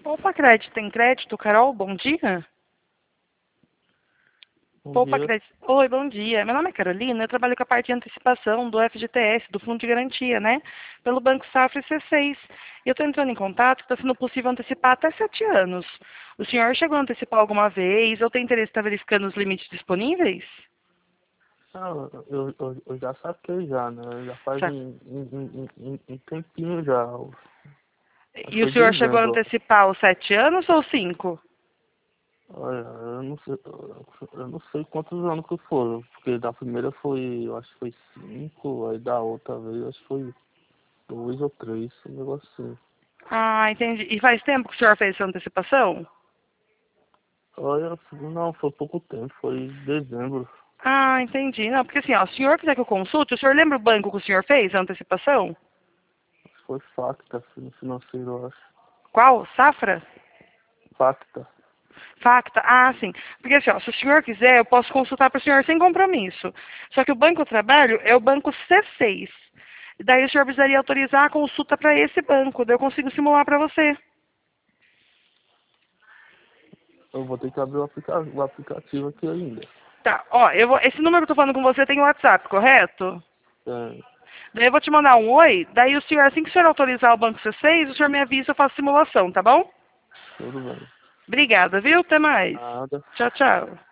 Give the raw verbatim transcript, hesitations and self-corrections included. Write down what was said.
Opa, crédito, tem crédito, Carol, bom dia. Bom Opa, dia. crédito. Oi, bom dia. Meu nome é Carolina, eu trabalho com a parte de antecipação do F G T S, do Fundo de Garantia, né? Pelo Banco Safra C seis. E eu estou entrando em contato, está sendo possível antecipar até sete anos. O senhor chegou a antecipar alguma vez? Ou tem interesse em estar verificando os limites disponíveis? Ah, eu, eu, eu já saquei já, né? Já faz Sa- um, um, um, um um tempinho já. Acho que E o foi senhor chegou a dezembro. antecipar os sete anos ou cinco? Olha, eu não sei, eu não sei quantos anos que foram, porque da primeira foi, eu acho que foi cinco, aí da outra vez acho que foi dois ou três, um negócio assim. Ah, entendi. E faz tempo que o senhor fez essa antecipação? Olha, não, foi pouco tempo, foi dezembro. Ah, entendi. Não, porque assim, ó, se o senhor quiser que eu consulte, o senhor lembra o banco que o senhor fez a antecipação? Acho que foi Facta, financeiro, eu acho. Qual? Safra? Facta. Facta? Ah, sim. Porque assim, ó, se o senhor quiser, eu posso consultar para o senhor sem compromisso. Só que o banco que eu trabalho é o banco C seis. E daí o senhor precisaria autorizar a consulta para esse banco. Daí eu consigo simular para você. Eu vou ter que abrir o, aplica o aplicativo aqui ainda. Tá, ó, eu vou, esse número que eu tô falando com você tem WhatsApp, correto? É, Daí eu vou te mandar um oi, daí o senhor, assim que o senhor autorizar o banco C seis, o senhor me avisa, eu faço simulação, tá bom? tudo bem. Obrigada, viu? Até mais. Nada. Tchau, tchau.